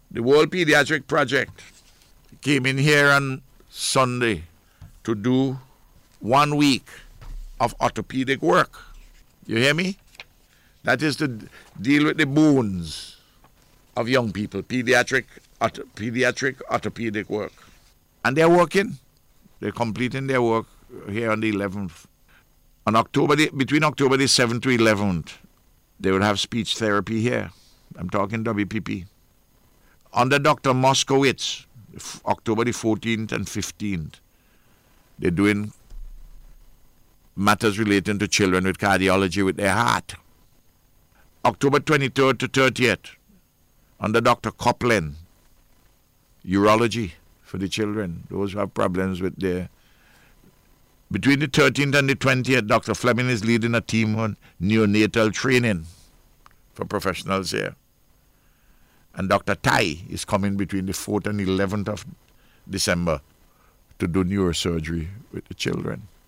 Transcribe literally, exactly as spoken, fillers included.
The World Pediatric Project came in here on Sunday to do one week of orthopedic work. You hear me? That is to deal with the bones of young people, pediatric, ortho, pediatric orthopedic work. And they're working. They're completing their work here on the eleventh. On October, the, between October the seventh to eleventh, they will have speech therapy here. I'm talking W P P. Under Doctor Moskowitz, October the fourteenth and fifteenth, they're doing matters relating to children with cardiology with their heart. October twenty-third to thirtieth, under Doctor Copeland, urology for the children, those who have problems with their... Between the thirteenth and the twentieth, Doctor Fleming is leading a team on neonatal training for professionals here. And Doctor Tai is coming between the fourth and eleventh of December to do neurosurgery with the children.